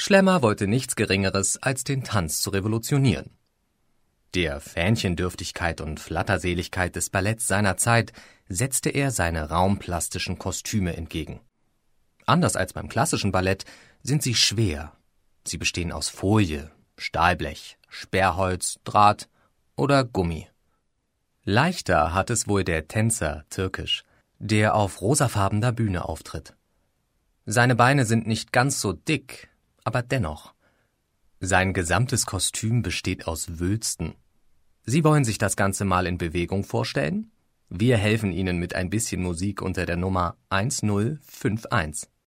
Schlemmer wollte nichts Geringeres, als den Tanz zu revolutionieren. Der Fähnchendürftigkeit und Flatterseligkeit des Balletts seiner Zeit setzte er seine raumplastischen Kostüme entgegen. Anders als beim klassischen Ballett sind sie schwer. Sie bestehen aus Folie, Stahlblech, Sperrholz, Draht oder Gummi. Leichter hat es wohl der Tänzer Türkisch, der auf rosafarbener Bühne auftritt. Seine Beine sind nicht ganz so dick, aber dennoch. Sein gesamtes Kostüm besteht aus Wülsten. Sie wollen sich das Ganze mal in Bewegung vorstellen? Wir helfen Ihnen mit ein bisschen Musik unter der Nummer 1051.